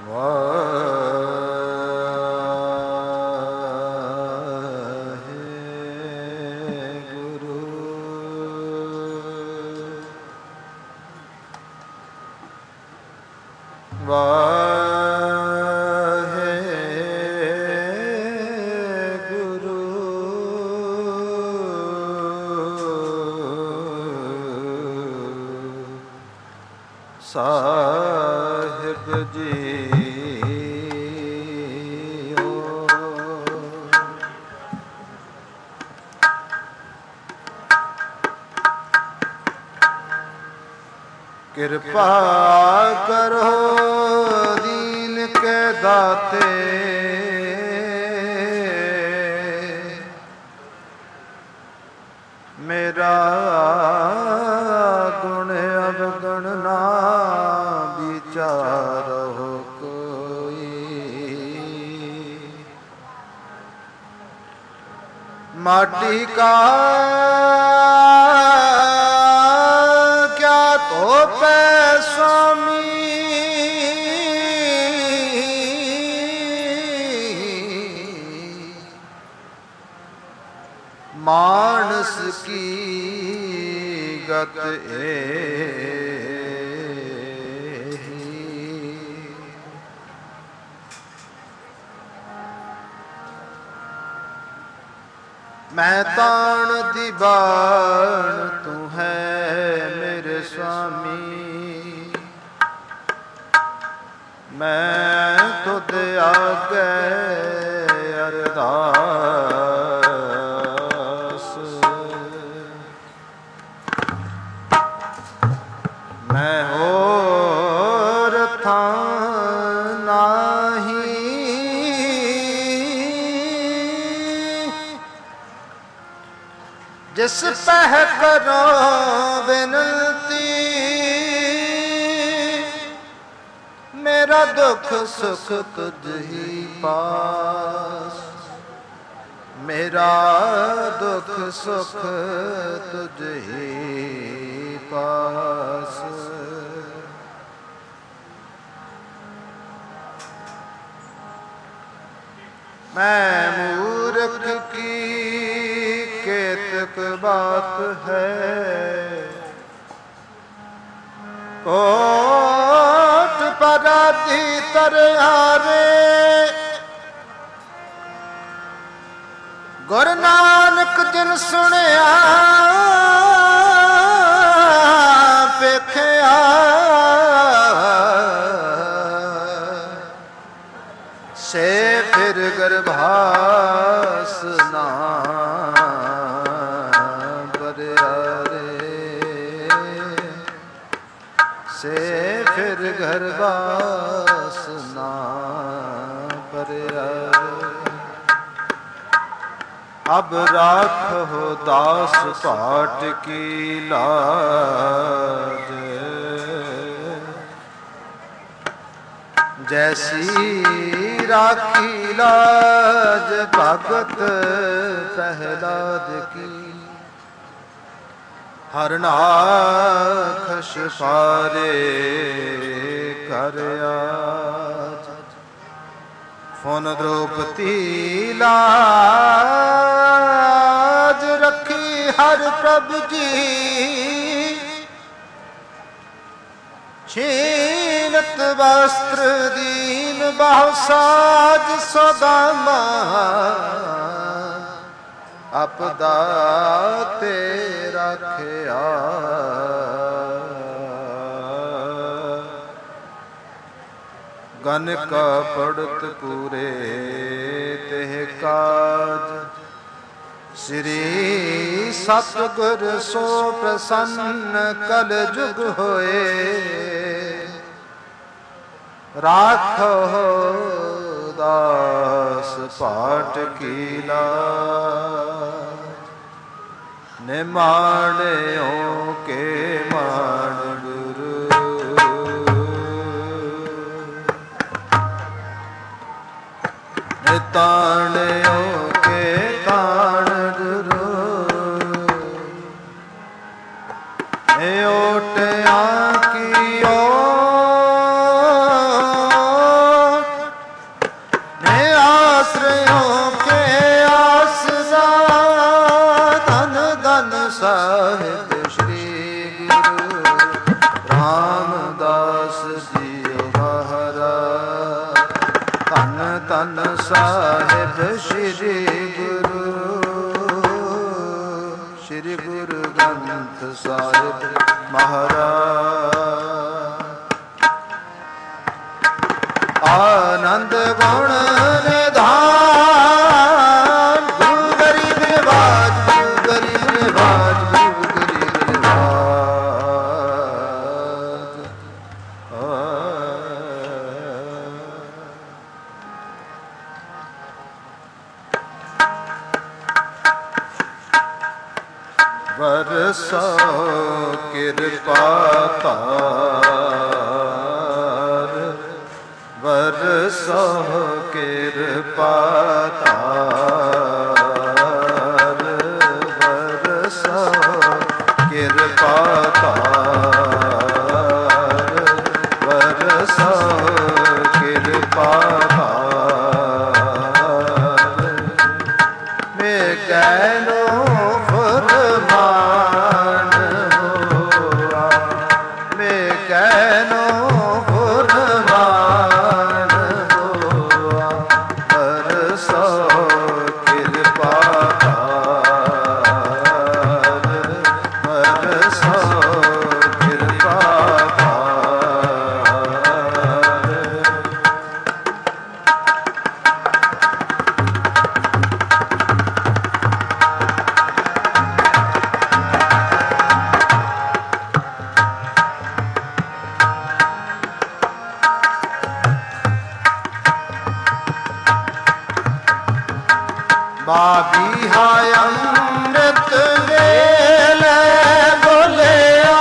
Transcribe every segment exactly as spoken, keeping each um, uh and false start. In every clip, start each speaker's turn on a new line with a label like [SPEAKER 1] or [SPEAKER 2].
[SPEAKER 1] ਵਾਹਿਗੁਰੂ ਵਾਹਿਗੁਰੂ ਸਾਹਿਬ JIO. ਕਿਰਪਾ ਕਰੋ ਦੀਨ ਕੇ ਦਾਤੇ, ਮੇਰਾ ਗੁਣ ਅਵਗੁਣ ਨਾ ਵਿਚਾਰੋ ਕੋਈ। ਮਾਟੀ ਕਾ ਕਿਆ ਧੋਪੈ स्वामी, मानस की गत एही। मैं ताण दी बाण तू है मेरे स्वामी, मैं तुद आगे अरदास। मैं होर थां नाही, जिस पह करो विनती, मेरा दुख सुख तुझ ही पास। मेरा दुख सुख तुझ ही पास। मैं मूर्ख की केतक बात है, कोट पराती तरहारे। गुरु नानक जिन सुनिया पेखिया, से फिर गर्भास ना से फिर गर्भास ना परया। अब राखो दास पाट की लाज, जैसी राखी लाज भगत प्रहलाद की। हर नाखश फारे कर आज, फुन द्रौपदी लाज रखी हर प्रभु जी। छीनत वस्त्र दीन बाहु साज सदामा, अपदा ते रखिया। गन का पड़त पूरे तेह काज, श्री सतगुर सो प्रसन्न कल जुग होए। राखो दास पाठ की लाज, निमाणियों के मान गुरु। निताणियों के ताण गुरु, ओटिया की ओ ਧੰਨ ਸਾਹਿਬ ਸ੍ਰੀ ਗੁਰੂ ਸ੍ਰੀ ਗੁਰੂ ਗ੍ਰੰਥ ਸਾਹਿਬ ਮਹਾਰਾਜ। ਆਨੰਦ ਗੁਣ ਨਿਧਾਨ ਗੁਰੂ ਗਰੀਬ ਨਿਵਾਜ ਗੁਰੂ ਗਰੀਬ ਨਿਵਾਜ ਗੁਰੂ ਗਰੀਬ ਨਿਵਾਜ। ਵਰਸੋ ਕਿਰਪਾ ਧਾਰ ਵਰਸੋ ਕਿਰਪਾ ਧਾਰ ਵਰਸੋ ਕਿਰਪਾ ਧਾਰ ਵਰਸੋ ਕਿਰਪਾ ਧਾਰ। ਮੇ ਕਹਿਨੋ ਬਾਬੀ ਹਾਇ ਅੰਮ੍ਰਿਤ ਵੇਲੇ ਬੋਲਿਆ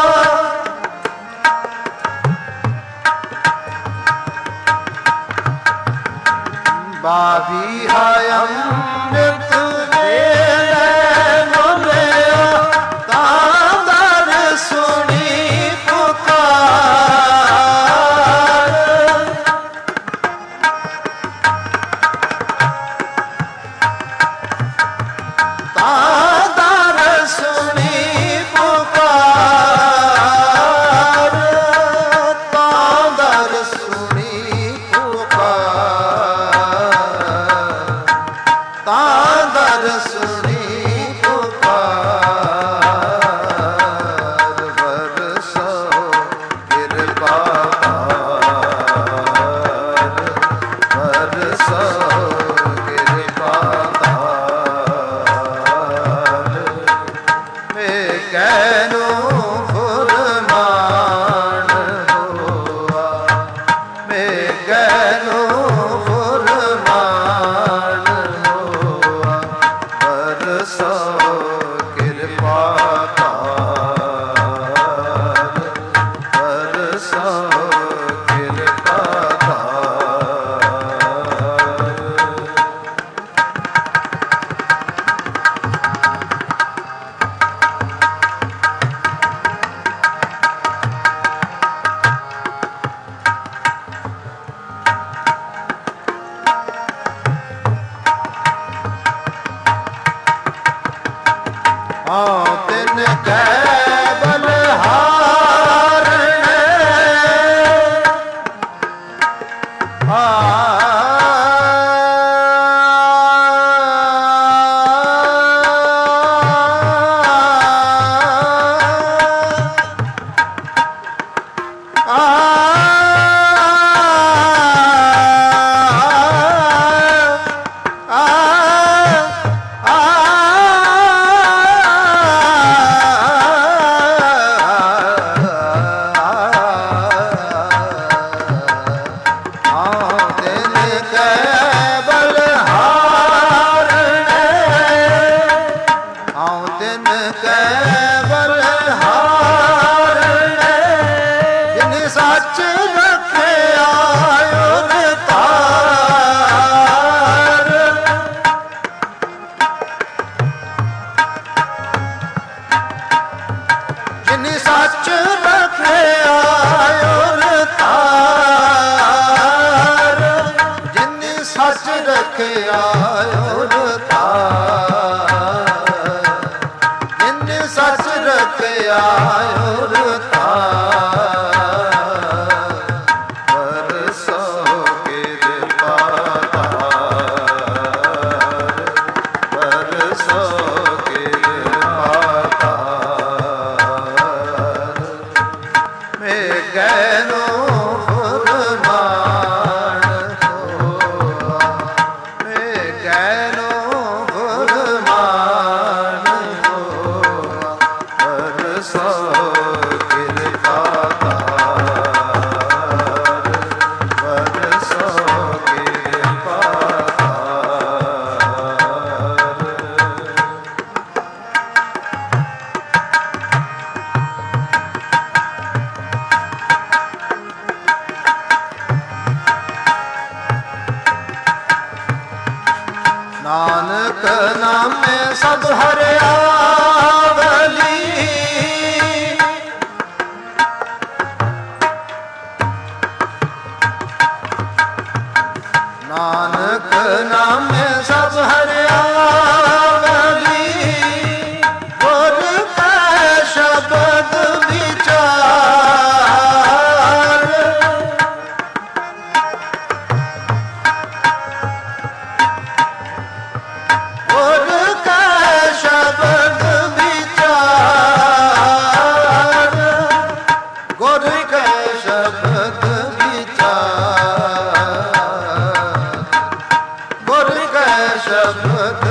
[SPEAKER 1] ਬਾਬੀ ਹਾਇ ਅੰਮ੍ਰਿਤ ਵੇਲੇ ਬੋਲਿਆ ਤਾਂ ਦਰ ਸੁਣੀ ਪੁਕਾਰ।
[SPEAKER 2] ਬਰਸੋ ਕਿਰਪਾ
[SPEAKER 1] ਨਾਨਕ ਨਾਮੇ ਸਭ ਹਰਿਆਵਲੀ ਨਾਨਕ ਨਾਮੇ ਸਭ ਹਰਿਆਵਲੀ ਗੁਰ ਕਾ ਸ਼ਬਦ ਵਿਚਾਰ ਗੁਰ ਕਾ ਸ਼ਬਦ ਵਿਚਾਰ ਗੁਰ ਕਾ ਸ਼ਬਦ ਸ਼ਬਦ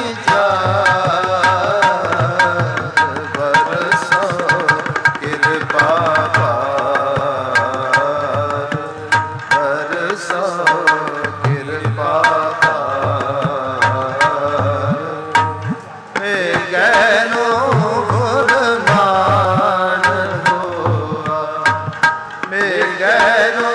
[SPEAKER 1] ਵਿਚਾਰ ਬਰਸੋ ਕਿਰਪਾ ਪਾਰ ਬਰਸੋ ਕਿਰਪਾ ਪਾਰ ਮੇਘੈ ਨੂੰ ਗੁਰਮਾਨ ਹੋਆ ਮੇਘੈ ਨੂੰ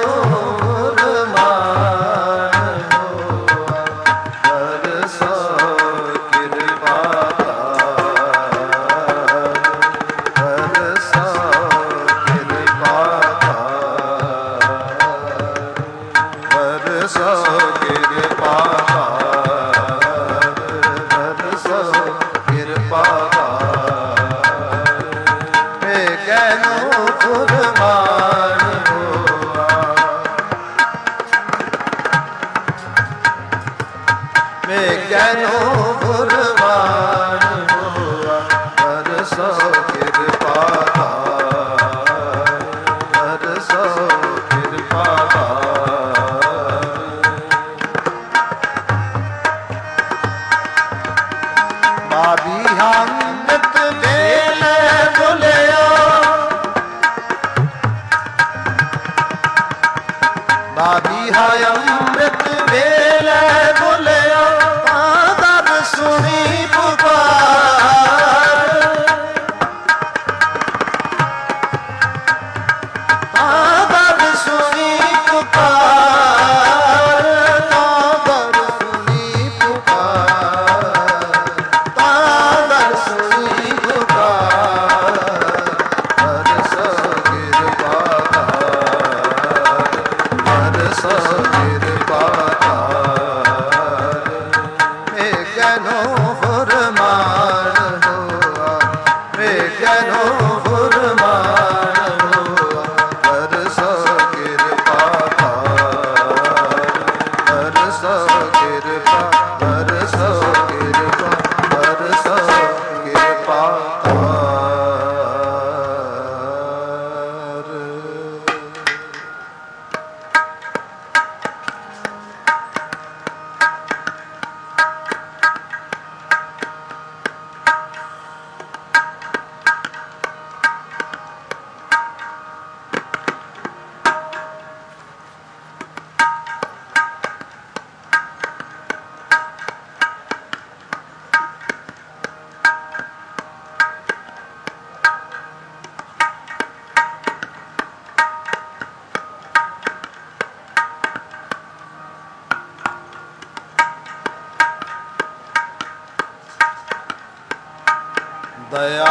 [SPEAKER 1] ਦਇਆ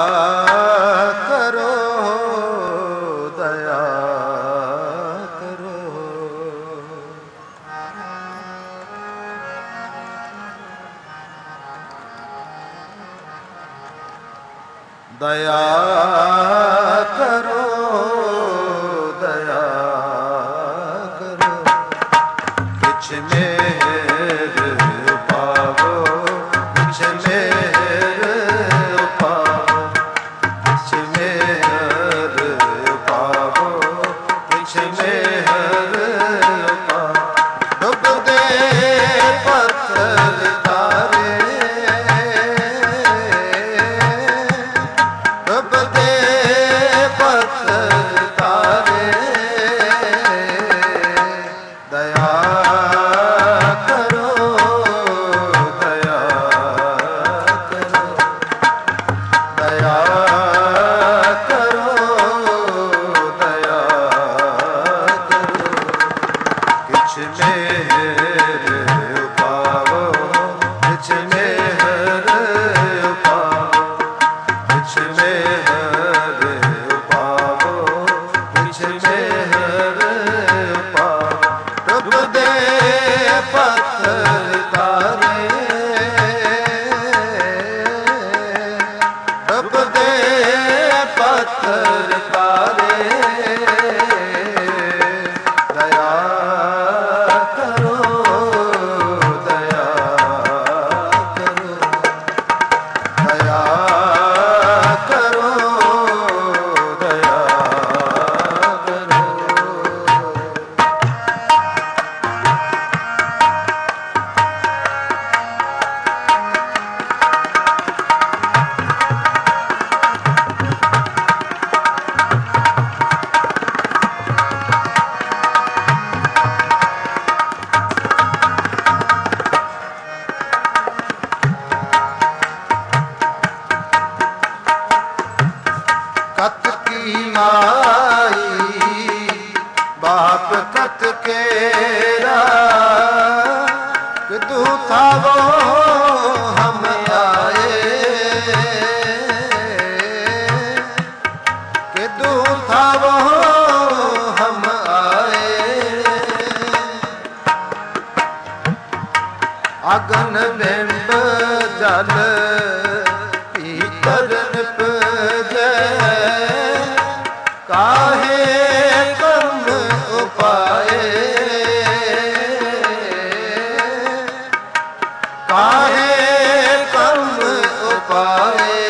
[SPEAKER 1] ਕਰੋ ਦਇਆ ਕਰੋ ਦਇਆ ਕਰੋ ਦਇਆ ਕਰੋ ਕਿਛ ਮੇਰ ਪਾਵੋ ਕਿਛ ਮੇਰ ਮੇਰ ਪਾਵੋ ਪੱਥਰ ਤਾਰੇ ਡੁੱਬਦੇ ਪੱਥਰ ਤਾਰੇ ਦਇਆ ਕਰੋ ਦਇਆ ਕਰੋ ਦਇਆ ਕਰੋ ਦਇਆ ਕਰੋ कत की माई बाप कत केरा किदू था वो हम आए किदू था वो हम आए अगन बिंब जल पीतर निपजै काहे कर्म उपाए काहे कर्म उपाए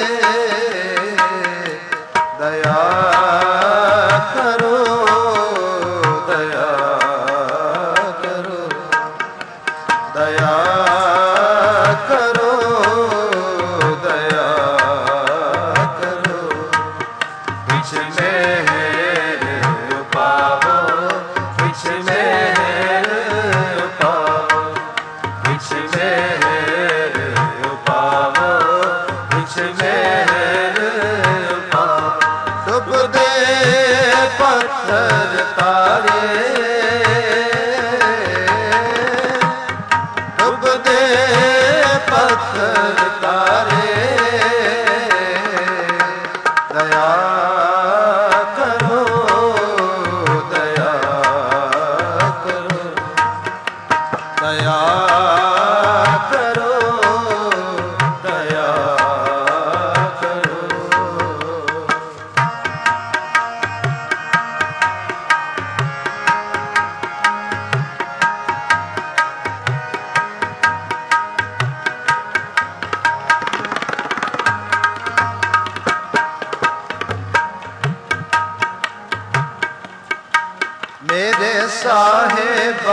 [SPEAKER 1] दया करो दया करो दया करो दया करो कुछ मेहर पावो कुछ मेहर पावो कुछ मेहर पावो कुछ मेहर पावो डुबदे पत्थर तारे डुबदे पत्थर तारे दया करो दया करो दया करो दया करो मेरे साहिबा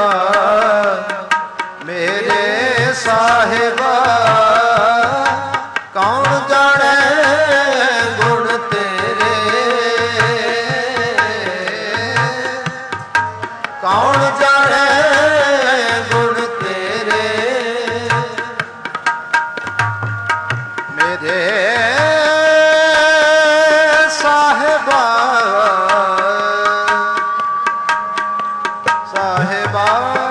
[SPEAKER 1] मेरे साहिबा कौन जाने गुण तेरे कौन जाने गुण तेरे मेरे साहिबा साहिबा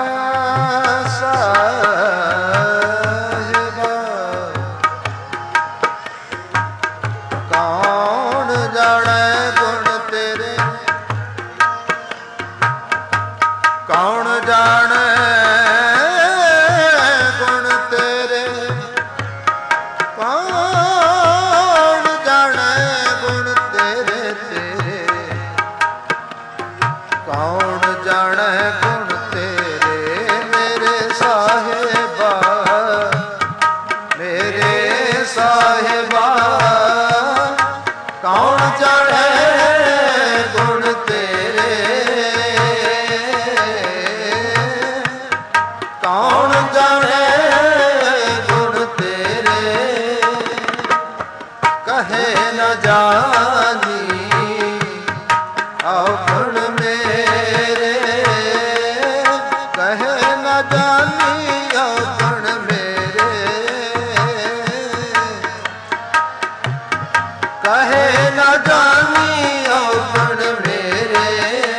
[SPEAKER 1] साहिबा कौन जाने गुण तेरे कौन जाने गुण तेरे कौन जाने गुण तेरे तेरे कौन जाने गुण तेरे मेरे साहिबा मेरे साहिबा कौन जाने गुण तेरे कौन जाने गुण तेरे कहे न जानी औगुण मेरे कहे न जानी औगुण मेरे कहे न जानी औगुण मेरे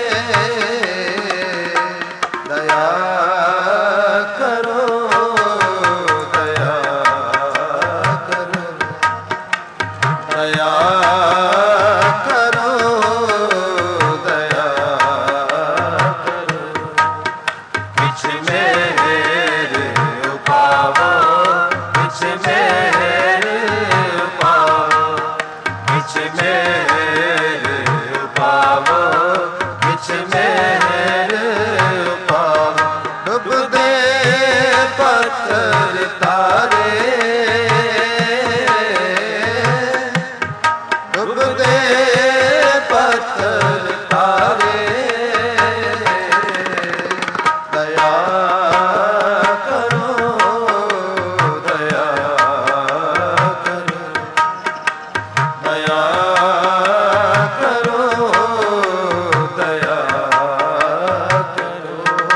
[SPEAKER 1] दया करो दया करो दया करो दया करो किछ मेरे ਪੱਥਰ ਤਾਰੇ ਡੁੱਬਦੇ ਪੱਥਰ ਤਾਰੇ ਦਇਆ ਕਰੋ ਦਇਆ ਕਰੋ ਦਇਆ ਕਰੋ ਦਇਆ ਕਰੋ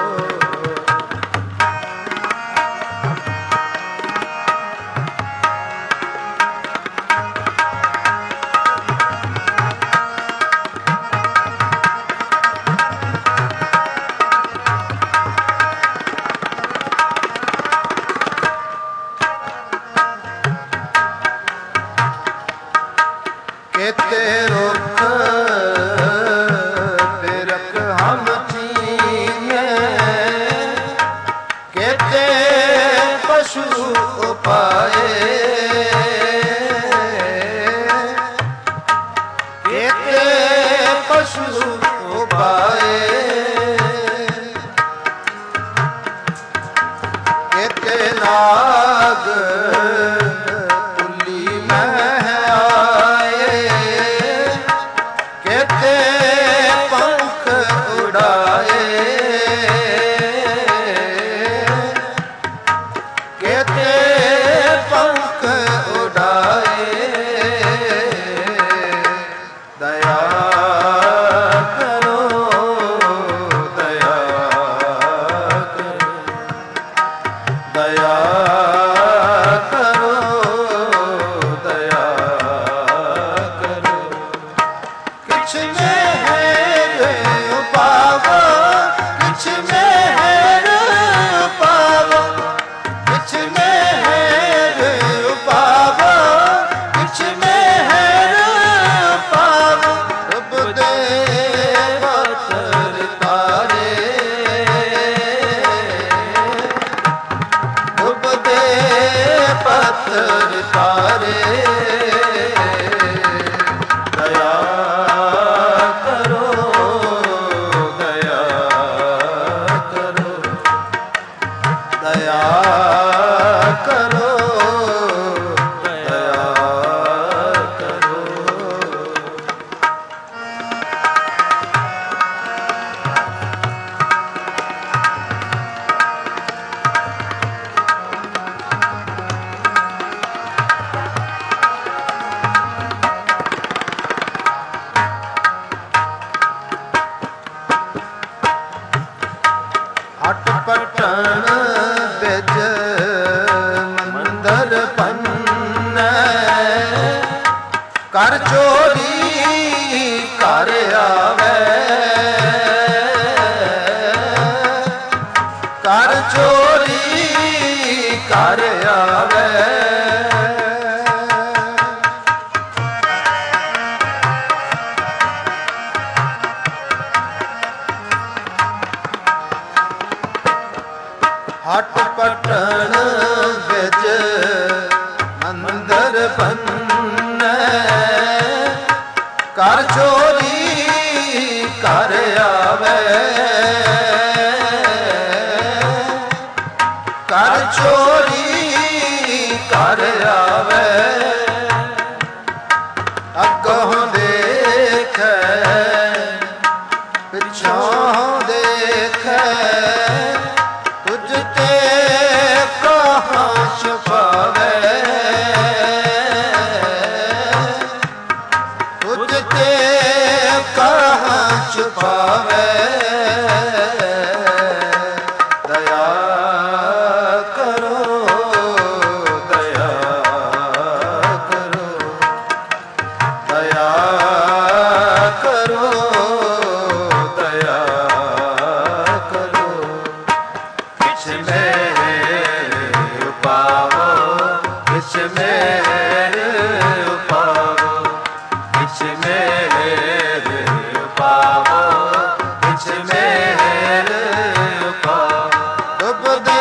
[SPEAKER 1] केते रुख बिरख हम चीने केते पशु उपाए केते पशु उपाए केते नाग पत्थर तारे दया करो दया करो दया करो दया करो अट पटन बिज मंदर पन्न कर चोरी कर आवे कर चोरी कर आवे हट पटन बिच मंदर पन्न कर चोरी कर आवे कर चोरी कर आवे अगों देख पिछों देख तुझते कहाँ छुपावे तुझते कहाँ छुपावे दया करो दया करो दया करो दया करो किछ मेरे पावो किछ मेरे पावो किछ मेरे पावो किछ मेरे पावो डुबदे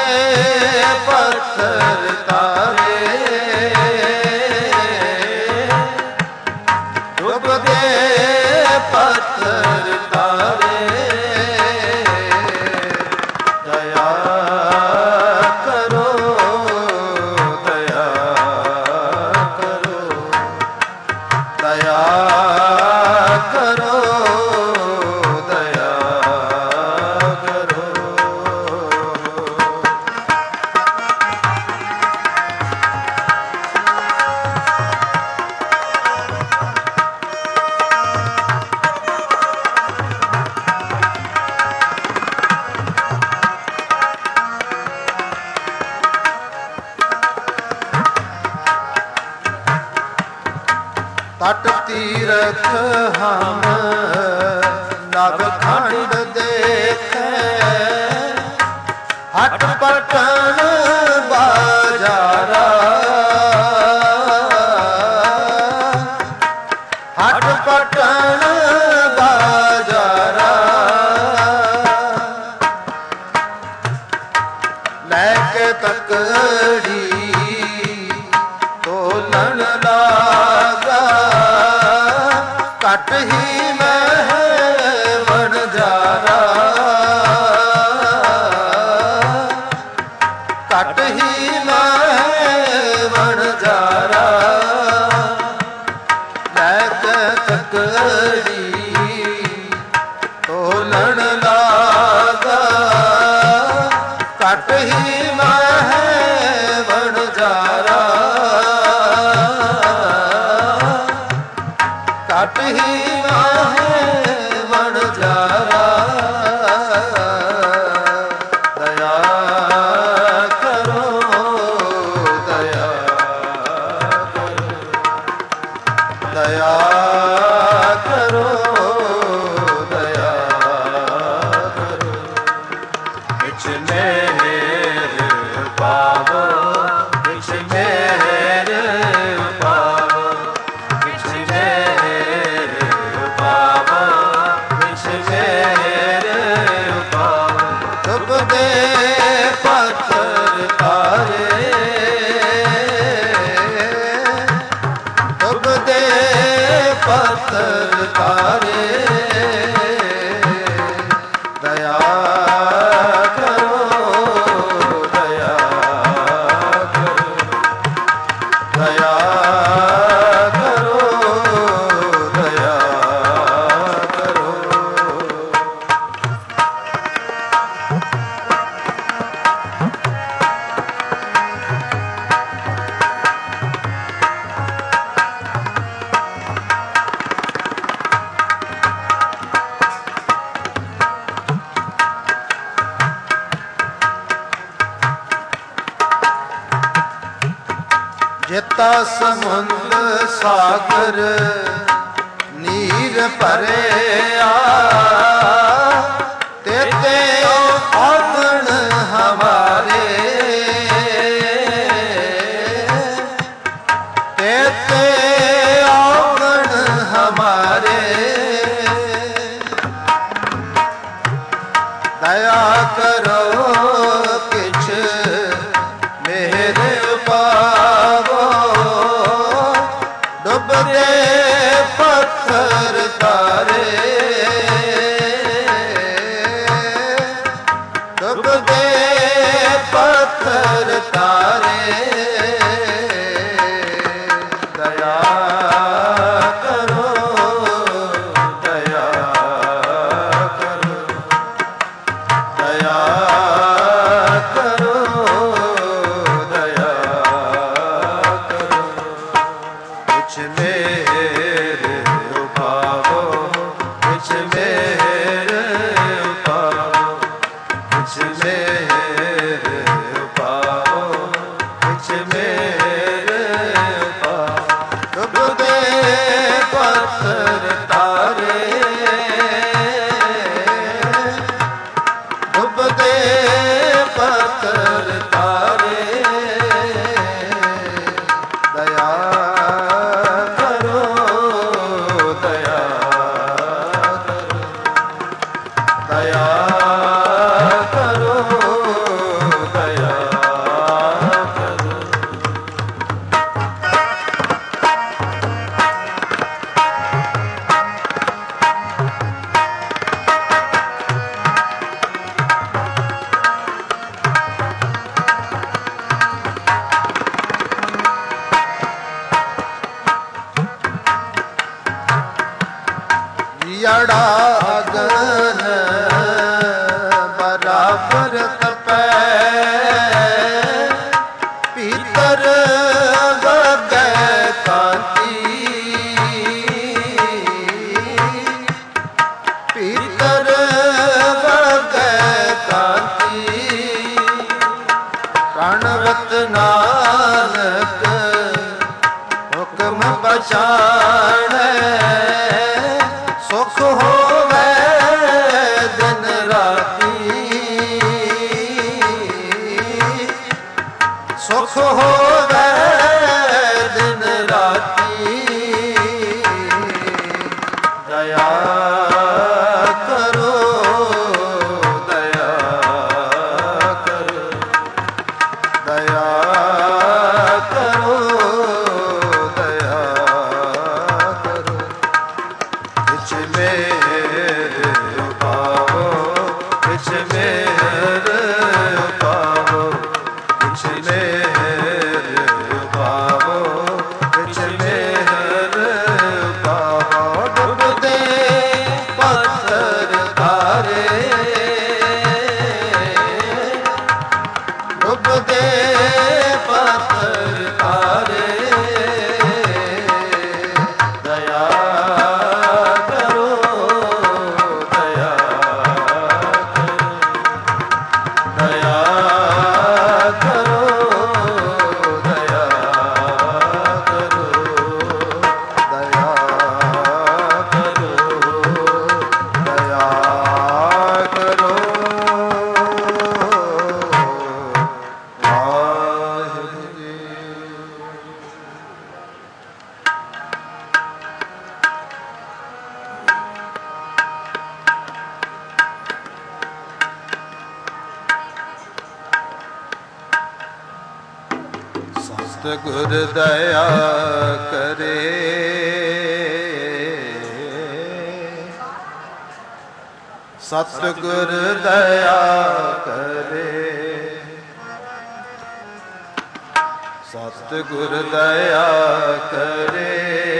[SPEAKER 1] पत्थर तारे डुबदे पत्थर तारे दया करो ਤੀਰਥ ਹਮ ਨਵ ਖੰਡ ਦੇਖੈ, ਹਟ ਪਟਨ ਬਾਜਾਰਾ, ਹਟ ਪਟਨ ਬਾਜਾਰਾ, ਲੈ ਕੇ ਤਕੜੀ ਤੋਲਣ ਲਾਗਾ, ਘਟ ਹੀ ਮਹਿ ਵਣਜਾਰਾ, ਘਟ ਹੀ ਮਹਿ ਵਣਜਾਰਾ, ਲੈ ਕੇ ਤਕੜੀ ਤੋਲਣ ਲਾਗਾ, ਘਟ ਹੀ ਮਹਿ ਵਣਜਾਰਾ, ਘਟ ਹੀ ਮਹਿ ਵਣਜਾਰਾ, ਦਇਆ ਕਰੋ, ਦਇਆ ਕਰੋ, ਦਇਆ ਕਰੋ, ਦਇਆ ਕਰੋ, ਵਿਚ ਮੇਰ ਪਾਵੋ, ਵਿਚ ਮੇਰ ਪਾਵੋ, ਵਿਚ ਮੇਰ ਪਾਵੋ, ਵਿਚ ਮੇਰ ਪਾਵੋ, ਤੁਬ ਦੇ ਪੱਥਰ ਤਾਰੇ, ਤੁਬ ਦੇ ਪੱਥਰ ਤਾਰੇ, ਦਇਆ ਕਰੋ, ਦਇਆ ਕਰੋ, ਦਇਆ ਕਰੋ, ਦਇਆ ਕਰੋ। ਜਿਤਾ ਸਮੁੰਦ ਸਾਗਰ ਨੀਰ ਭਰਿਆ, ਤੇਤੇ ਆਗਣ ਹਮਾਰੇ, ਤੇਤੇ ਆਗਣ ਹਮਾਰੇ, ਦਇਆ ਕਰੋ ਕਿਛ ਮੇਰੇ ਪਾਵੋ, ਡੁੱਬਦੇ ਪੱਥਰ ਤਾਰੇ, ਡੁੱਬਦੇ ਪੱਥਰ ਤਾਰੇ, ਦਇਆ ਕਰੋ, ਦਇਆ ਕਰੋ, ਦਇਆ ਕਰੋ, ਦਇਆ ਕਰੋ, ਵਿਚ ਮੇਰ ਪਾਵੋ, ਵਿਚ ਮੇਰ ਪਾਵੋ, ਵਿਚ ਮੇਰ ਪਾਵੋ, ਵਿਚ ਮੇਰ ਪਾਵੋ, ਡੁੱਬਦੇ ਪੱਥਰ ਤਾਰੇ, ਡੁੱਬਦੇ ਪੱਥਰ ਤਾਰੇ, ਦਇਆ ਕਰੋ, ਦਇਆ ਕਰੋ, ਦਇਆ ਕਰੋ, ਦਇਆ ਕਰੋ। ਜੜਾ ਅਗਨ ਬਰਾਬਰ ਤਪੈ, ਭੀਤਰ ਵਗੈ ਕਾਂਤੀ, ਭੀਤਰ ਵਗੈ ਕਾਂਤੀ, ਪ੍ਰਣਵਤ ਨਾਨਕ ਹੁਕਮ ਬਚਾਣੈ, ਸੁਖ ਹੋਵੇ ਦਿਨ ਰਾਤੀ ਦਇਆ ਕਰੋ ਦਇਆ ਕਰੋ ਦਇਆ ਕਰੋ ਦਇਆ ਕਰੋ ਵਿਚ ਮੇਰੇ ਪਾਵੋ ਵਿਚ ਮੇਰੇ ਪਾਵੋ ਵਿਚ ਮੇਰੇ ਪਾਵੋ ਵਿਚ ਮੇਰੇ ਪਾਵੋ ਡੁੱਬਦੇ ਪੱਥਰ ਧਾਰੇ ਡੁੱਬਦੇ ਪੱਥਰ ਧਾਰੇ ਦਇਆ ਕਰੋ ਦਇਆ ਦਇਆ ਕਰੋ ਦਇਆ ਕਰੋ ਦਇਆ ਕਰੋ ਦਇਆ ਕਰੋ ਵਾਹਿਗੁਰੂ ਜੀ। ਸਤਿਗੁਰ ਦਇਆ ਕਰੇ ਸਤਿਗੁਰ ਦਇਆ ਕਰੇ ਸਤਿਗੁਰ ਦਇਆ ਕਰੇ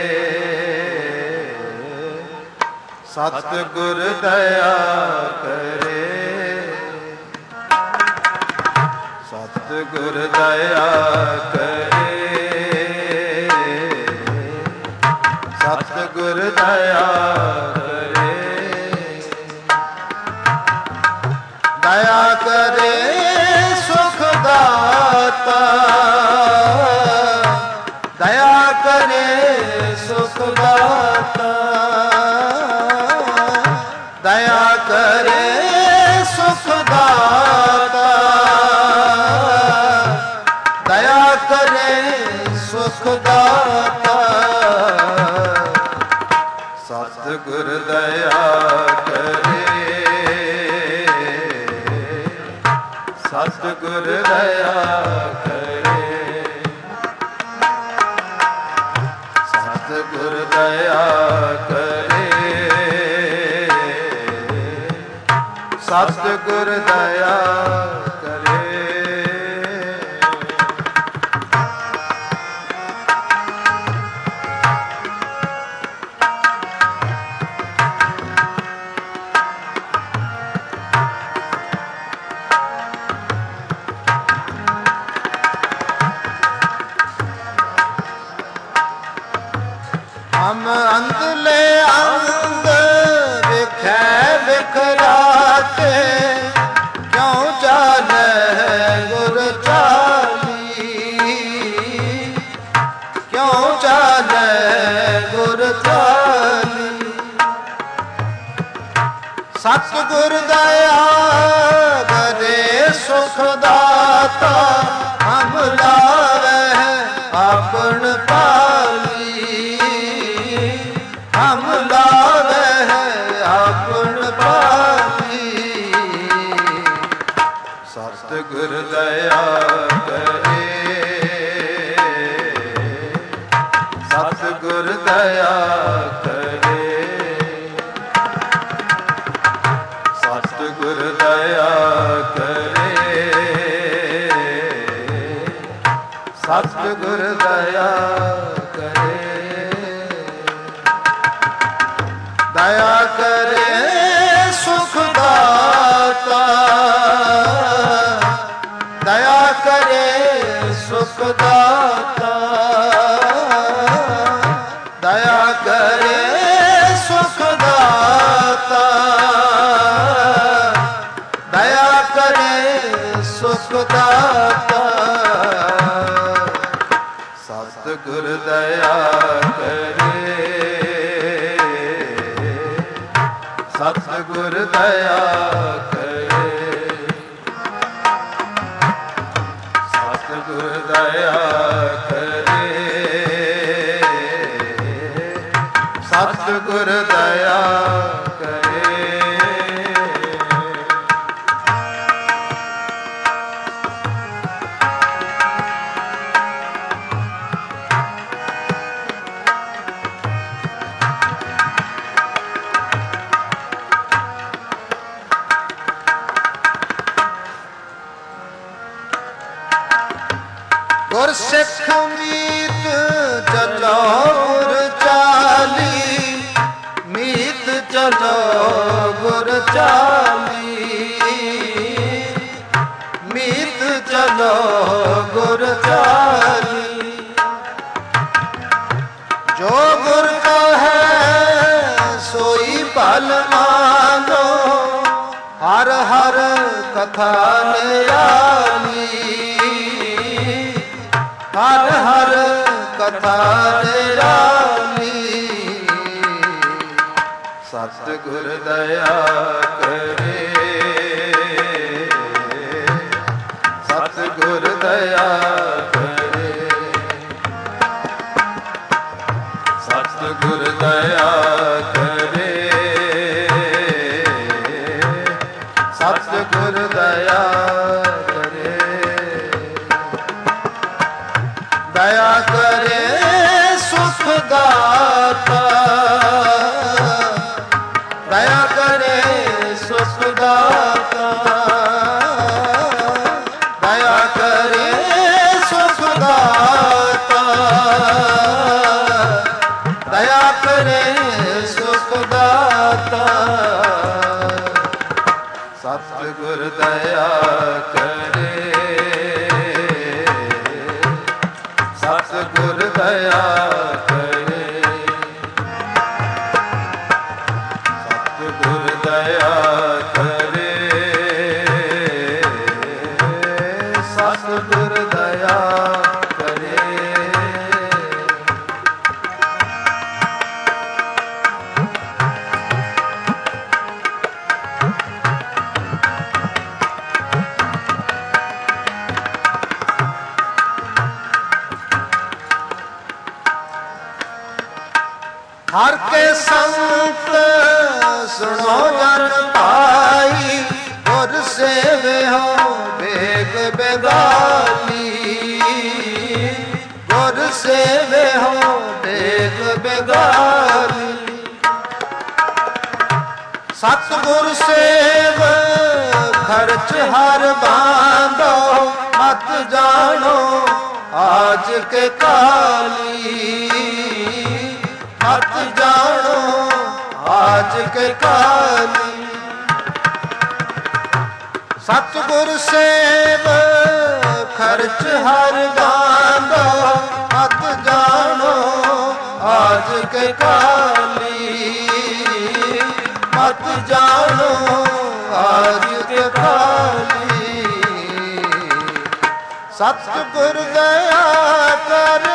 [SPEAKER 1] ਸਤਿਗੁਰ ਦਇਆ ਕਰੇ ਸਤਿਗੁਰ ਦਇਆ ਕਰੇ ਸਤਿਗੁਰ ਦਇਆ ਕਰੇ ਦਇਆ ਕਰੇ ਸੁਖ ਦਾਤਾ ਦਇਆ ਕਰੇ ਸੁਖ ਦਾਤਾ ਦਇਆ ਕਰੇ ਸੁਖ ਦਾਤਾ ਦਇਆ ਕਰੇ ਸੁਖ ਦਾਤਾ ਸਤਿਗੁਰ ਦਇਆ ਕਰੇ ਸਤਿਗੁਰ ਦਇਆ ਕਰੇ ਸਤਿਗੁਰ ਦਇਆ ਕਰੇ ਸਤਿਗੁਰ ਦਇਆ ਕਰੇ ਹਮ ਅੰਦਲੇ ਅੰਗ ਵਿਖੇ ਵਿਖਰਾਤੇ ਕਿਉਂ ਚਾਲੇ ਗੁਰ ਚਾਲੀ ਕਿਉਂ ਚਾਲੇ ਗੁਰ ਚਾਲੀ ਸਤਿਗੁਰ ਦਇਆ ਕਰੇ ਸੁਖ ਦਾਤਾ ਹਮ ਲਾਵੇ ਆਪਣ ਪਾਲੀ ਹਮ ਲਾਵੇ ਆਪਣ ਪਾਲੀ ਸਤਿਗੁਰ ਦਇਆ ਕਰੇ ਸਤਿਗੁਰ ਦਇਆ ਕਰੇ ਸਤਿਗੁਰ ਦਇਆ ਕਰੇ ਸਤਿਗੁਰ ਦਇਆ ਕਰੇ ਦਇਆ ਕਰੇ ਸੁਖ ਦਾਤਾ ਦਇਆ ਕਰੇ ਸੁਖ ਦਾਤਾ ਦਇਆ ਕਰੇ ਸੁਖ ਦਾਤਾ ਦਇਆ ਕਰੇ ਸੁਖ ਦਾਤਾ ਸਤਿਗੁਰ ਦਇਆ ਕਰੇ ਸਤਿਗੁਰ ਦਇਆ ਕਰੇ ਸਤਿਗੁਰ ਦਇਆ ਗੁਰ ਸਿੱਖ ਮੀਤ ਚਲੋ ਗੁਰ ਚਾਲੀ, ਮੀਤ ਚਲੋ ਗੁਰ ਚਾਲੀ, ਮੀਤ ਚਲੋ ਗੁਰ ਚਾਲੀ। ਜੋ ਗੁਰ ਕਹੈ ਸੋਈ ਭਲ ਮਾਨੋ, ਹਰ ਹਰ ਕਥਾ ਨਿਰਾਲੀ, ਹਰ ਹਰ ਕਥਾ ਨਿਰਾਲੀ। ਸਤਿਗੁਰ ਦਇਆ ਕਰੇ, ਸਤਿਗੁਰ ਦਇਆ ਕਰੇ, ਸਤਿਗੁਰ ਦਇਆ ਕਰੇ, ਸਤਿਗੁਰ ਦਇਆ ਕਰੇ, ਦਇਆ ਕਰੇ ਸੁਖ ਦਾਤਾ, ਦਇਆ ਕਰੇ ਸੁਖ ਦਾਤਾ, ਦਇਆ ਕਰੇ ਸੁਖ ਦਾਤਾ, ਦਇਆ ਕਰੇ ਸੁਖ ਦਾਤਾ। ਸਤਿਗੁਰ ਦਇਆ ਕਰੇ, ਸਤਿਗੁਰ ਦਇਆ ਕਰੇ, ਸਤਿਗੁਰ ਦਇਆ ਕਰੇ, ਸਤਿਗੁਰ ਦਇਆ ਕਰੇ। ਹਰ ਕੇ ਸੰਤ ਸੁਣੋ ਜਨ ਭਾਈ, ਗੁਰ ਸੇਵਿਓ ਵੇਗ ਬੇਗਾਲੀ, ਗੁਰ ਸੇਵਿਓ ਵੇਗ ਬੇਗਾਲੀ। ਸਤਿਗੁਰ ਸੇਵ ਖਰਚ ਹਰ ਬਾਂਧੋ, ਮਤ ਜਾਣੋ ਆਜ ਕੇ ਕਾਲੀ, ਮਤ ਜਾਣੋ ਆਜ ਕੇ ਕਾਲੀ। ਸਤਿਗੁਰ ਸੇਵ ਖਰਚ ਹਰ ਬਾਂਧੋ, ਮਤ ਜਾਣੋ ਆਜ ਕੇ ਕਾਲੀ, ਮਤ ਜਾਣੋ ਆਜ ਕੇ ਕਾਲੀ। ਸਤਿਗੁਰ ਦਇਆ ਕਰੇ,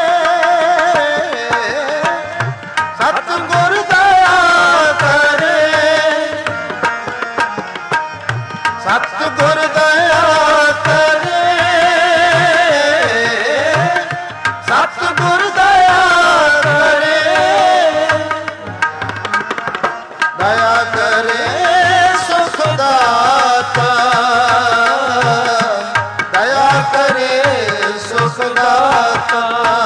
[SPEAKER 1] ਸਤਿਗੁਰ ਦਇਆ ਕਰੇ, ਸਤਿਗੁਰ ਦਇਆ ਕਰੇ, ਸਤਿਗੁਰ ਦਇਆ ਕਰੇ, ਦਇਆ ਕਰੇ ਸੁਖ ਦਾਤਾ, ਦਇਆ ਕਰੇ ਸੁਖ ਦਾਤਾ,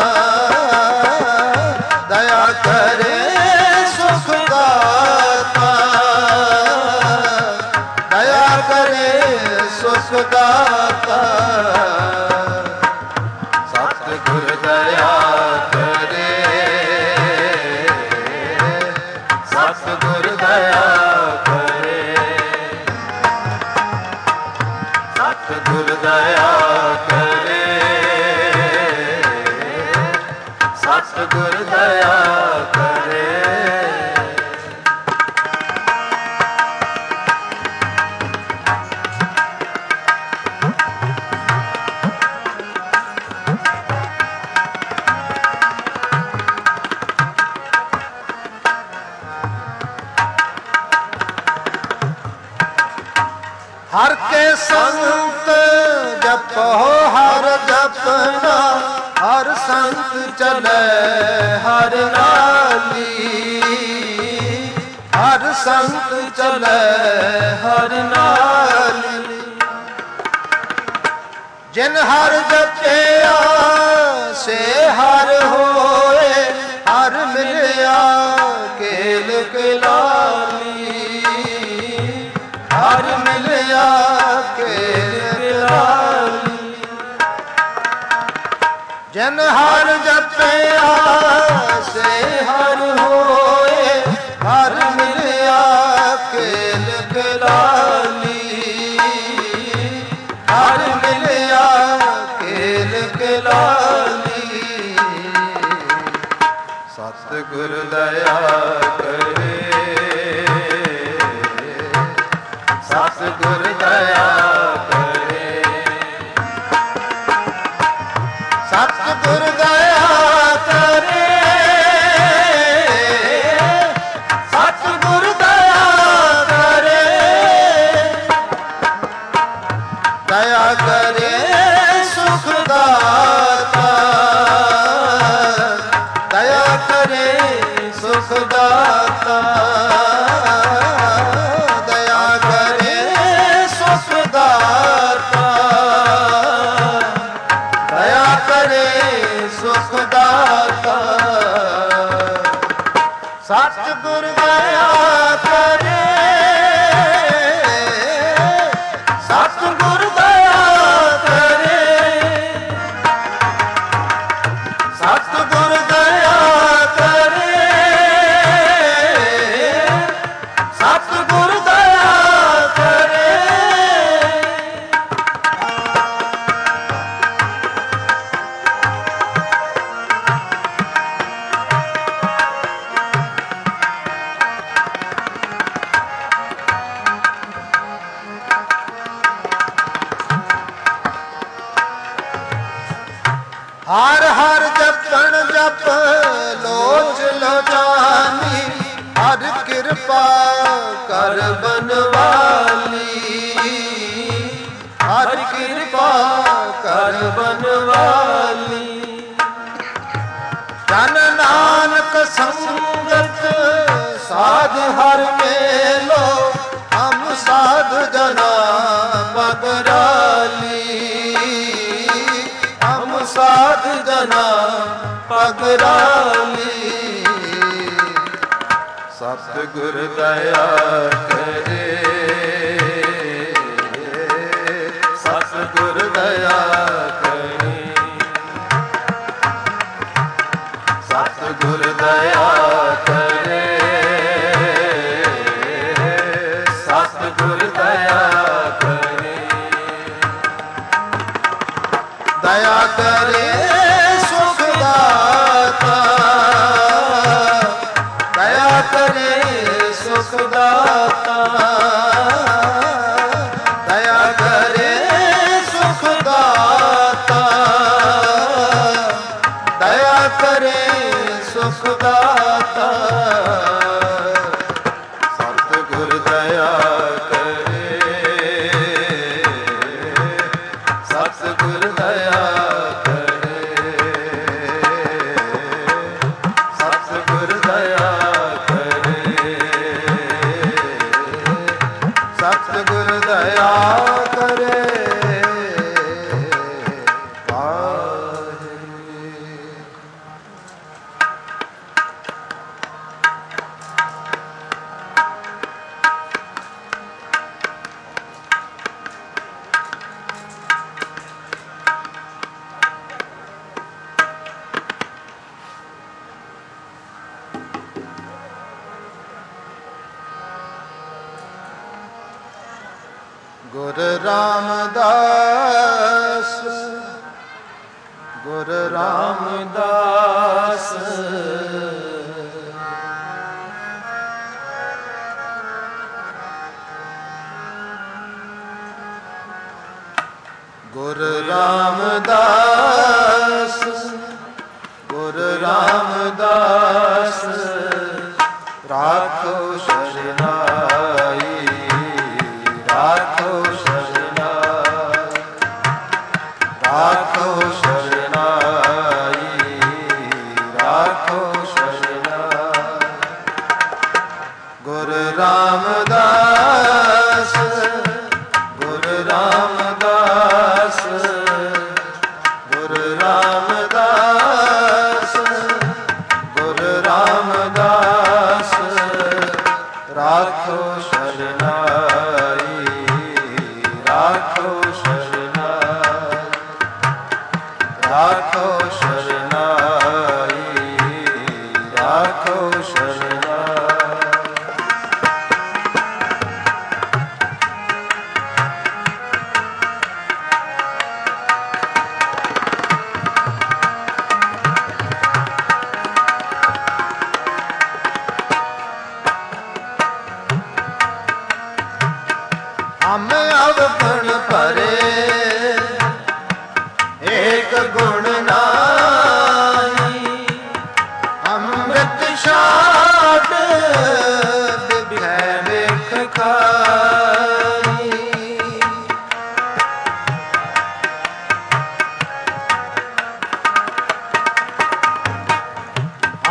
[SPEAKER 1] ਦਇਆ ਕਰੇ ਸੁਖ ਦਾਤਾ, ਦਇਆ ਕਰੇ ਸੁਖ ਦਾਤਾ। ਸਤਿਗੁਰ ਦਇਆ ਕਰੇ, ਸਤਿਗੁਰ ਦਇਆ ਕਰੇ, ਸਤਿਗੁਰ ਦਇਆ ਕਰੇ, ਸਤਿਗੁਰ ਦਇਆ ਕਰੇ। ਹਰ ਕੇ ਸੰਤ ਜਪੋ ਹਰ ਜਪਨਾ, ਹਰ ਸੰਤ ਚਲੇ ਹਰ ਨਾਲੀ, ਹਰ ਸੰਤ ਚਲੇ ਹਰ ਨਾਲੀ। ਜਿਨ ਹਰ ਜਪਿਆ ਸੇ ਹਰ ਹੋਏ, ਹਰ ਮਿਲਿਆ ਕੇਲ ਕਲਾਲੀ, ਹਰ ਮਿਲਿਆ ਕੇਲ ਕਲਾਲੀ। ਜਿਨ ਹਰ ਜਪਿਆ ਸੇ ਹਰ ਹੋਏ, ਹਰ ਮਿਲਿਆ ਕੇਲ ਕਲਾਲੀ, ਹਰ ਮਿਲਿਆ ਕੇਲ ਕਲਾਲੀ। ਸਤਿਗੁਰ ਦਇਆ ਕਰੇ, ਸਤਿਗੁਰ ਦਇਆ ਕਰੇ, ਸਤਿਗੁਰ ਦਇਆ ਕਰੇ, ਸਤਿਗੁਰ ਦਇਆ ਕਰੇ, ਦਇਆ ਕਰੇ ਸੁਖ ਦਾਤਾ, ਦਇਆ ਕਰੇ ਸੁਖ ਦਾਤਾ, ਦਇਆ ਕਰੇ ਸੁਖ ਦਾਤਾ, ਦਇਆ ਕਰੇ ਸੁਖ ਦਾਤਾ। ਸਤਿਗੁਰ ਦਇਆ ਕਰੇ, ਸਤਿਗੁਰ ਦਇਆ ਕਰੇ, ਸਤਿਗੁਰ ਦਇਆ ਕਰੇ, ਸਤਿਗੁਰ ਦਇਆ ਕਰੇ। ਹਰ ਹਰ ਜਪਣ ਜਪ ਲੋਚ ਲੋਚਾਨੀ, ਹਰ ਕਿਰਪਾ ਕਰ ਬਨਵਾਲੀ, ਹਰ ਕਿਰਪਾ ਕਰ ਬਨਵਾਲੀ। ਜਨ ਨਾਨਕ ਸੰਗਤ ਸਾਧ ਹਰ ਮੇਲੋ, ਹਮ ਸਾਧ ਜਨਾ ਪਗਰਾਲੀ, ਹਮ ਸਾਧ ਜਨਾ ਪਗਰਾਲੀ। ਸਤਿਗੁਰ ਦਇਆ ਕਰੇ, ਸਤਿਗੁਰ ਦਇਆ ਕਰੇ, ਸਤਿਗੁਰ ਦਇਆ ਕਰੇ, ਸਤਿਗੁਰ ਦਇਆ ਕਰੇ, ਦਇਆ ਕਰੇ ਸੁਖ ਦਾਤਾ, ਦਇਆ ਕਰੇ ਸੁਖ ਦਾਤਾ, ਦਇਆ ਕਰੇ ਸੁਖ ਦਾਤਾ, ਦਇਆ ਕਰੇ ਸੁਖ ਦਾਤਾ। ਸਤਿਗੁਰ ਦਇਆ ਕਰੇ, ਸਤਿਗੁਰ ਦਇਆ ਕਰੇ, ਸਤਿਗੁਰ ਦਇਆ ਕਰੇ, ਸਤਿਗੁਰ ਦਇਆ ਕਰੇ। ਗੁਰ ਰਾਮਦਾਸ, ਗੁਰ ਰਾਮਦਾਸ, ਗੁਰ ਰਾਮਦਾਸ, ਗੁਰ ਰਾਮਦਾਸ, ਰਾਖੋ ਸ਼ਰਨਾਈ, ਰਾਖੋ ਸ਼ਰਨਾਈ, ਰਾਖੋ ਸ਼ਰਨਾਈ, ਰਾਖੋ ਸ਼ਰਨਾਈ। ਗੁਰ ਰਾਮਦਾਸ, ਗੁਰ ਰਾਮਦਾਸ,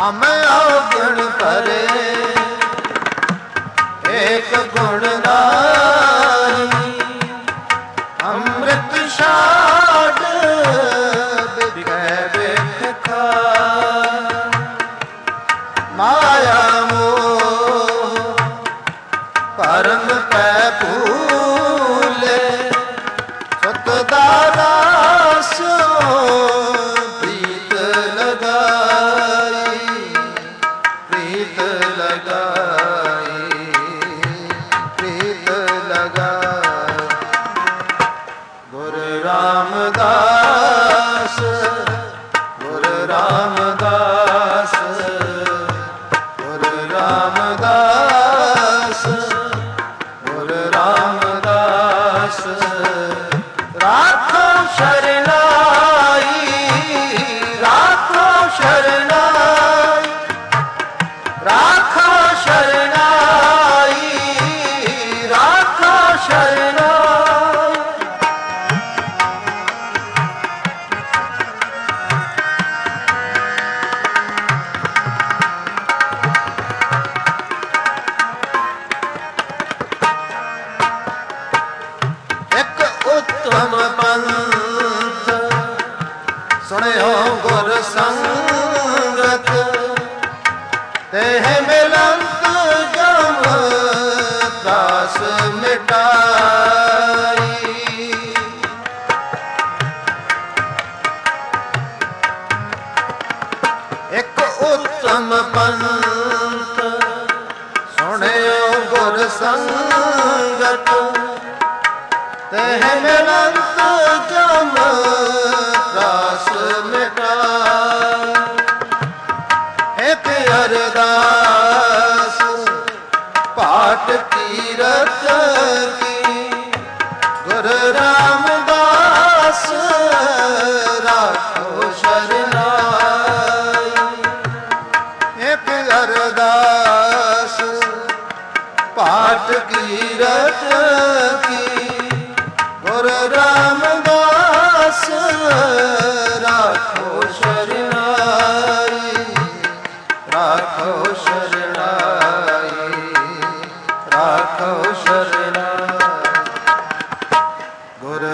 [SPEAKER 1] हम अवगुण भरे एक गुण नाहि अमृत छाड़ बिकै बिख खाए माया मोह परम पै भूले सतदा दास प्रीत लगाई प्रीत लगाई प्रीत लगाई गुरु रामदास गुरु रामदास गुरु रामदास गुरु रामदास राखो शरणाई राखो शरणाई राखो शरणाई राखो शरणाई एक उत्तम पंथ सुनियो गुर संगत तेह मिलंत जम त्रास मिटाई एक उत्तम पंथ सुनियो गुर संगत तेह मिलंत जम त्रास मिटाई एक अरदास पाठ कीरत की गुरु रामदास राखो शरणाई एक अरदास पाठ कीरत की गुरु रामदास राखो शरणाई राखो शरणाई राखो शरणाई गुरु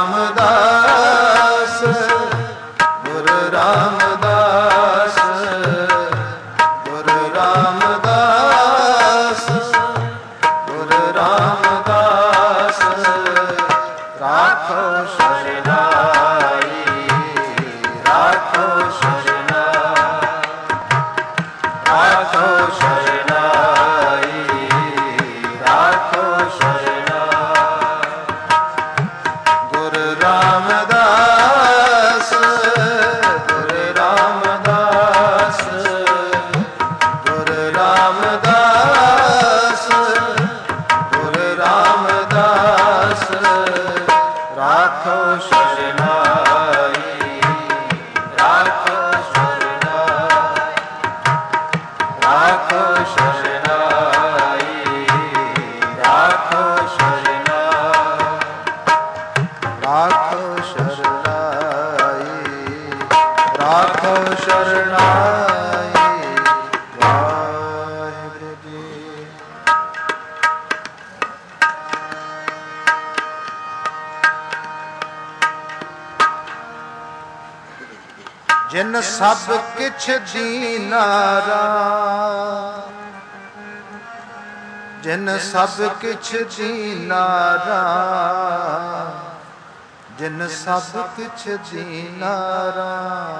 [SPEAKER 1] रामदास गुरु रामदास गुरु रामदास गुरु रामदास राखो शरणाई राखो शरणाई राखो शरणाई राखो शरणाई गुरु रामदास गुरु रामदास गुरु रामदास गुरु रामदास राखो शरणाई राखो शरणाई राखो शरणाई राखो शरणाई राखो शरणाई राखो शरणाई वाहिगुरु जी। जिन सब किछ दीनारा जिन सब किछ दीनारा जिन सब किछ दीनारा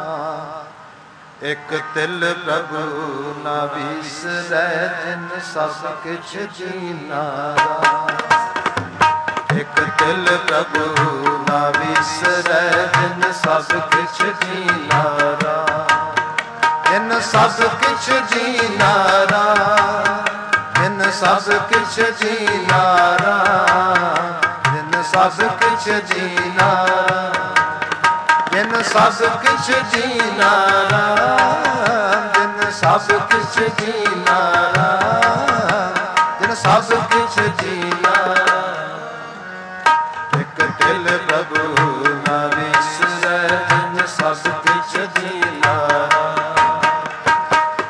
[SPEAKER 1] एक तिल प्रभु न विसरै जिन सब किछ दीनारा एक तिल प्रभु न विसरै जिन सब किछ दीनारा जिन सब किछ दीनारा जिन सब किछ दीनारा जिन सब किछ दीनारा जिन सब किछ दीनारा जिन सब किछ दीनारा जिन सब किछ दीनारा एक तिल प्रभु न विसरै जिन सब किछ दीनारा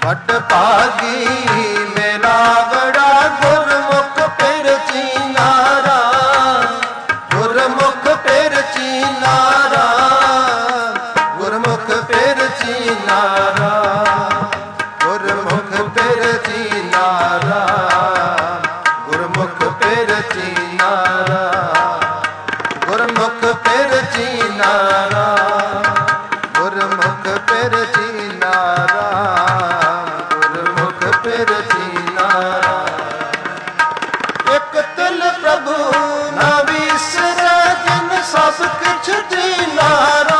[SPEAKER 1] ਵੱਡ ਭਾਗੀ ਮੇਰਾ ਬੜਾ ਗੁਰਮੁਖ ਫਿਰ ਚੀਨਾਰਾ, ਗੁਰਮੁਖ ਫਿਰ ਚੀਨਾਰਾ, ਗੁਰਮੁਖ ਫਿਰ ਚੀਨਾਰਾ, ਗੁਰਮੁਖ ਫਿਰ ਚੀਨਾਰਾ, ਗੁਰਮੁਖ ਫਿਰ ਚੀਨਾਰਾ, ਗੁਰਮੁਖ ਫਿਰ ਚੀਨਾਰਾ, ਗੁਰਮੁਖ ਫਿਰ ਚੀਨਾਰਾ, ਗੁਰਮੁਖ ਫਿਰ ਚੀਨਾਰਾ। ਇੱਕ ਤਿਲ ਪ੍ਰਭੂ ਨਾ ਵਿਸਰੈ ਜਿਨ ਸਭ ਕਿਛ ਦੀਨਾਰਾ,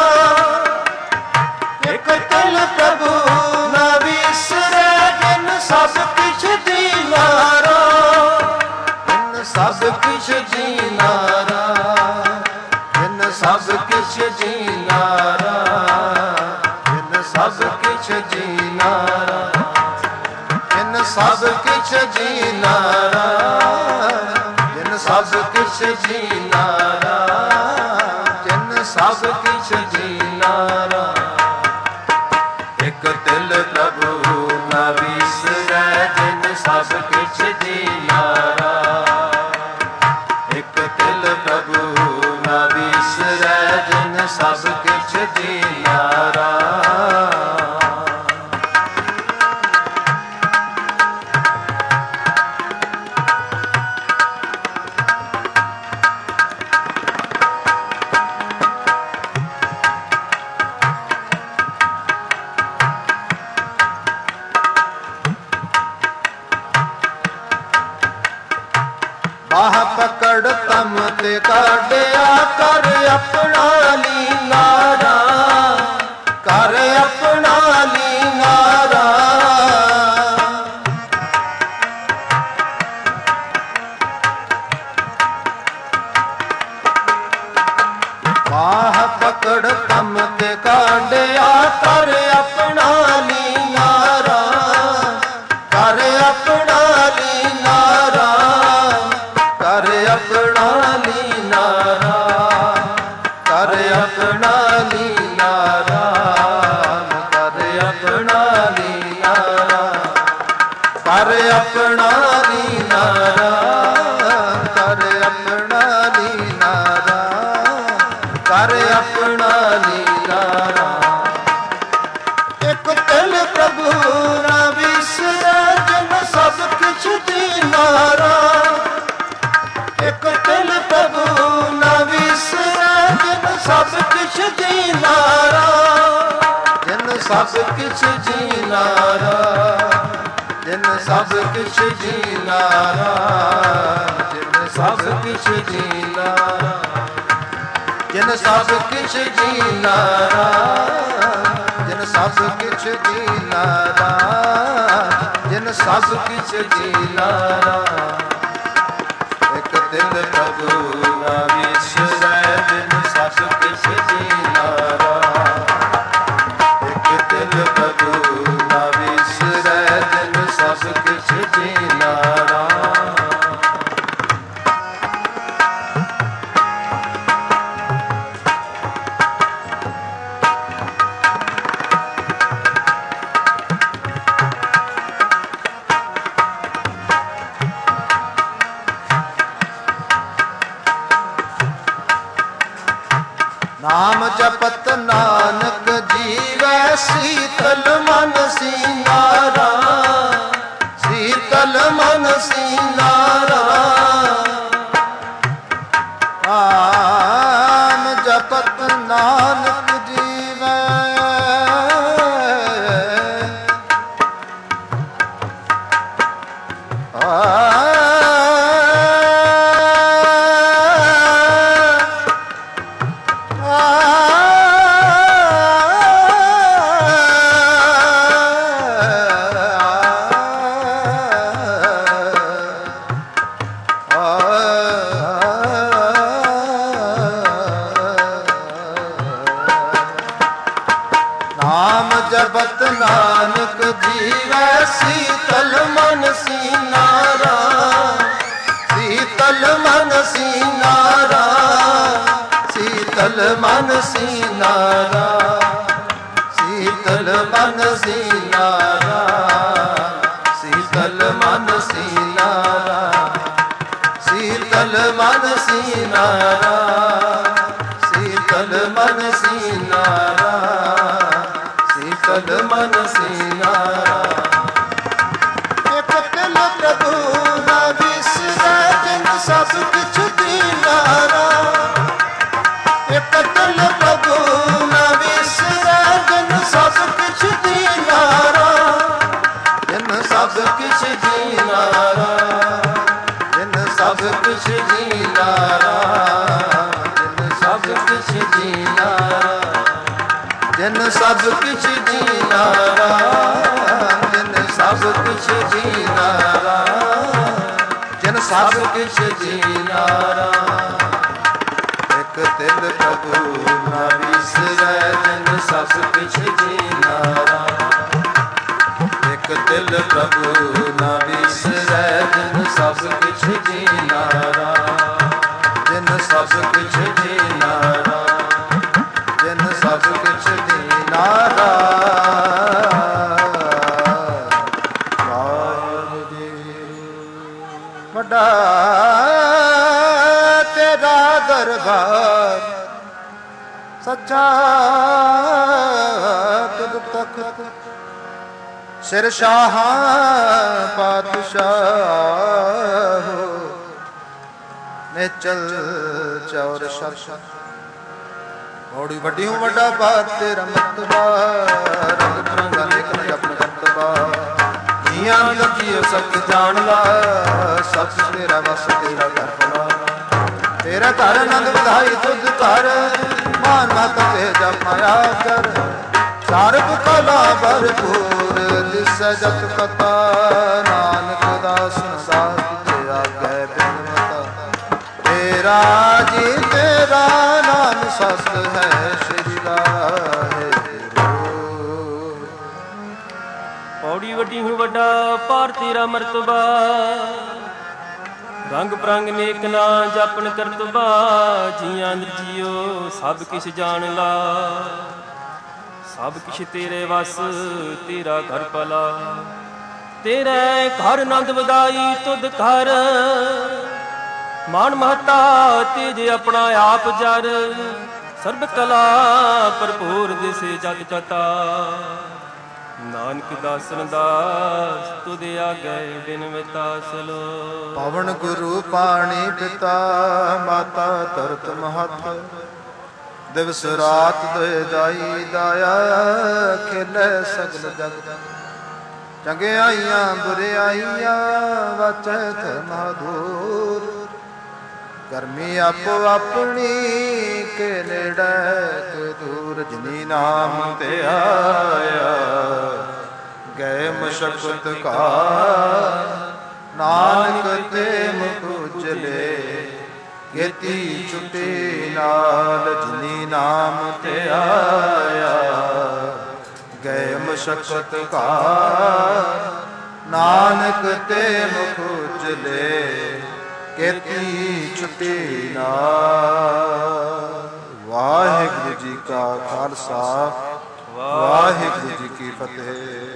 [SPEAKER 1] ਇੱਕ ਤਿਲ ਪ੍ਰਭੂ ਨਾ ਵਿਸਰੈ ਜਿਨ ਸਭ ਕਿਛ ਦੀਨਾਰਾ, ਜਿਨ ਸਭ ਕਿਛ ਦੀਨਾਰਾ, ਜਿਨ ਸਭ ਕਿਛ ਦੀਨਾਰਾ, ਜਿਨ ਸਭ ਕਿਛ ਦੀਨਾਰਾ, ਜਿਨ ਸਭ ਕਿਛ ਦੀਨਾਰਾ, ਜਿਨ ਸਭ ਕਿਛ ਦੀਨਾਰਾ, ਜਿਨ ਸਭ ਕਿਛ ਦੀਨਾਰਾ। ਇੱਕ ਤਿਲ ਪ੍ਰਭੂ ਨਾ ਵਿਸਰੈ ਜਿਨ ਸਭ ਕਿਛ ਦੀਨਾਰਾ, ਇੱਕ ਤਿਲ ਪ੍ਰਭੂ ਨਾ ਵਿਸਰੈ ਜਿਨ ਸਭ ਕਿਛ ਦੀਨਾਰਾ। ਬਾਹ ਪਕੜ ਤਮ ਤੇ ਕਾਢਿਆ ਕਰ ਆਪਣਾ ਲੀਨਾਰਾ, ਕਰ ਆਪਣਾ ਲੀਨਾਰਾ। ਬਾਹ ਪਕੜ ਤਮ ਤੇ ਕਾਢਿਆ ਕਰ ਆਪਣਾ ਲੀਨਾਰਾ, ਕਰ ਆਪਣਾ ਲੀਨਾਰਾ, ਕਰ ਆਪਣਾ ਲੀਨਾਰਾ, ਕਰ ਆਪਣਾ ਲੀਨਾਰਾ, ਕਰ ਆਪਣਾ ਲੀਨਾਰਾ, ਕਰ ਆਪਣਾ ਲੀਨਾਰਾ, ਕਰ ਆਪਣਾ ਲੀਨਾਰਾ, ਕਰ ਆਪਣਾ ਲੀਨਾਰਾ। ਇੱਕ ਤਿਲ ਪ੍ਰਭੂ ਨਾ ਵਿਸਰੈ ਜਿਨ ਸਭ ਕਿਛ ਦੀਨਾਰਾ, ਇੱਕ ਤਿਲ ਪ੍ਰਭੂ ਨਾ ਵਿਸਰੈ ਜਿਨ ਸਭ ਕਿਛ ਦੀਨਾਰਾ, ਜਿਨ ਸਭ ਕਿਛ ਦੀਨਾਰਾ, ਜਿਨ ਸਭ ਕਿਛ ਦੀਨਾਰਾ, ਜਿਨ ਸਭ ਕਿਛ ਦੀਨਾਰਾ, ਜਿਨ ਸਭ ਕਿਛ ਦੀਨਾਰਾ, ਜਿਨ ਸਭ ਕਿਛ ਦੀਨਾਰਾ, ਜਿਨ ਸਭ ਕਿਛ ਦੀਨਾਰਾ। ਇੱਕ ਤਿਲ ਪ੍ਰਭੂ ਨਾ ਵਿਸਰੈ ਜਿਨ ਸਭ ਕਿਛ ਦੀਨਾਰਾ, ਇੱਕ ਤਿਲ ਪ੍ਰਭੂ ਨਾ ਵਿਸਰੈ ਜਿਨ ਸਭ ਕਿਛ ਦੀਨਾਰਾ। ਨਾਮ ਜਪਤ ਨਾਨਕ ਜੀਵੈ ਸੀਤਲ ਮਨ ਸੀਨਾਰਾ, ਸੀਤਲ ਮਨ ਸੀਨਾਰਾ। ਨਾਮ ਜਪਤ ਨਾਨਕ ਜੀਵੈ ਜਪਤ ਨਾਨਕ ਜੀਵੈ ਸੀਤਲ ਮਨ ਸੀਨਾਰਾ, ਸੀਤਲ ਮਨ ਸੀਨਾਰਾ, ਸੀਤਲ ਮਨ ਸੀਨਾਰਾ, ਸੀਤਲ ਮਨ ਸੀਨਾ ਰਾਮ, ਸੀਤਲ ਮਨ ਸੀਨਾ ਰਾਮ, ਸੀਤਲ ਮਨ ਸੀਨਾ ਰਾਮ, ਸੀਤਲ ਮਨ ਸੀਨਾ ਰਾਮ, ਸੀਤਲ ਮਨ ਸੀਨਾ ਰਾਮ। ਇੱਕ ਤਿਲ ਪ੍ਰਭੂ ਨਾ ਵਿਸਰੈ ਜਿਨ ਸਭ ਕਿਛ ਦੀਨਾ ਰਾਮ, ਇੱਕ ਤਿਲ ਪ੍ਰਭੂ ਨਾ ਵਿਸਰੈ ਜਿਨ ਸਭ ਕਿਛ ਦੀਨਾ ਰਾਮ, ਜਿਨ ਸਭ ਕਿਛ ਦੀਨਾ ਰਾਮ, ਜਿਨ ਸਭ ਕਿਛ ਦੀਨਾ ਰਾਮ, ਜਿਨ ਸਭ ਕਿਛ ਦੀਨਾ ਰਾਮ, ਜਿਨ ਸਭ ਕਿਛ ਦੀਨਾ ਰਾਮ, ਜਿਨ ਸਭ ਕਿਛ ਦੀਨਾ ਰਾਮ, ਜਿਨ ਸਭ ਕਿਛ ਦੀਨਾ ਰਾਮ। ਇੱਕ ਤਿਲ ਪ੍ਰਭੂ ਨਾ ਵਿਸਰੈ ਜਿਨ ਸਭ ਕਿਛ ਦੀਨਾ ਰਾਮ, ਇੱਕ ਤਿਲ ਪ੍ਰਭੂ ਨਾ ਵਿਸਰੈ ਜਿਨ ਸਭ ਕਿਛ ਦੀਨਾ ਰਾਮ, ਜਿਨ ਸਭ ਕਿਛ ਦੀਨਾ ਰਾਮ, ਜਿਨ ਸਭ ਕਿਛ ਦੀਨਾ ਰਾਮ। ਵਾਹਿਗੁਰੂ ਜੀ ਵੱਡਾ ਤੇਰਾ ਦਰਬਾਰ, ਸੱਚਾ ਤੁਧ ਤਖਤ, ਸਿਰ ਸ਼ਾਹਾਂ ਪਾਤਸ਼ਾਹ, ਨਿਚਲ ਚੌਰ ਸ਼ਰਸ਼ਾ। ਬੜੀ ਵੱਡੀ ਹੂੰ ਵੱਡਾ ਬਾਤ ਤੇਰਾ ਮਰਤਬਾ, ਰੰਗ ਰੰਗਾ ਨੇਕ ਨੇ ਆਪਣਾ ਕਰਤਬਾ। ਜੀਆਂ ਦੀ ਲਖੀਓ ਸਭ ਜਾਣ ਲਾ, ਸਭ ਤੇਰਾ ਵਸ ਤੇਰਾ ਘਰ ਬਣਾ। ਤੇਰਾ ਘਰ ਆਨੰਦ ਵਧਾਈ ਤੁਧ ਘਰ, ਮਾਨ ਮਤ ਤੇ ਜਪਾਇਆ ਕਰ। ਸਰਬ ਕਲਾ ਭਰਪੂਰ ਦਿਸੈ ਜਤ ਕਥਾ, ਨਾਨਕ ਦਾਸ ਦਾਸ ਤੇ ਆਗੈ ਬਿਨ ਮਤਾ। ਤੇਰਾ ਜੀ ਤੇਰਾ ਨਾਮ ਸਤ ਹੈ ਸ੍ਰੀ ਵਾਹਿਗੁਰੂ।
[SPEAKER 2] ਪੌੜੀ ਵੱਡੀ ਹੂੰ ਵੱਡਾ ਪਾਰ ਤੇਰਾ ਮਰਤਬਾ, ਰੰਗ ਪ੍ਰੰਗ ਨੇਕ ਨਾ ਜਾਪਨ ਕਰਤਬਾ। ਜੀਆਂ ਜੀਓ ਸਭ ਕਿਛ ਜਾਣ ਲਾ, ਸਭ ਕਿਛ ਤੇਰੇ ਵਸ ਤੇਰਾ ਘਰ ਭਲਾ। ਤੇਰੇ ਘਰ ਆਨੰਦ ਵਧਾਈ ਤੁਧ ਘਰ, ਮਾਨ ਮਹਤਾ ਤੇਜ ਆਪਣਾ ਆਪ ਜਰ। ਸਰਬ ਕਲਾ ਭਰਪੂਰ ਦਿਸੇ ਜਗ ਕਤਾ, ਨਾਨਕ ਦਾਸਨ ਦਾਸ ਤੁਧ ਆਗੈ ਬਿਨ ਵਿਤਾਸਲੋ।
[SPEAKER 1] ਪਵਨ ਗੁਰੂ ਪਾਣੀ ਪਿਤਾ, ਮਾਤਾ ਧਰਤ ਮਹਤ। ਦਿਵਸ ਰਾਤ ਦੇ ਦਾਈ ਦਾਇਆ, ਖੇਲੇ ਸਗਲ ਜਗ। ਚੰਗਿਆਈਆਂ ਬੁਰਿਆਈਆਂ ਵਾਚੈ ਧਰਮਾਧੂਰ। ਕਰਮੀ ਆਪੋ ਆਪਣੀ ਕੇ ਨੇੜੇ ਤੇ ਦੂਰ। ਜਿਨੀ ਨਾਮ ਤੇ ਆਇਆ ਗਏ ਮਸ਼ਕਤ ਕਾ, ਨਾਨਕ ਤੇ ਮੁਖ ਉਜਲੇ ਗੇਤੀ ਛੁਟੇ ਨਾਲ। ਜਿਨੀ ਨਾਮ ਤੇ ਆਇਆ ਗਏ ਮਸ਼ਕਤ ਕਾ, ਨਾਨਕ ਤੇ ਮੁਖ ਉਜਲੇ ਗੇਤੀ ਛੁਟੇ ਨਾਲ। ਵਾਹਿਗੁਰੂ ਜੀ ਕਾ ਖਾਲਸਾ, ਵਾਹਿਗੁਰੂ ਜੀ ਕੀ ਫਤਿਹ।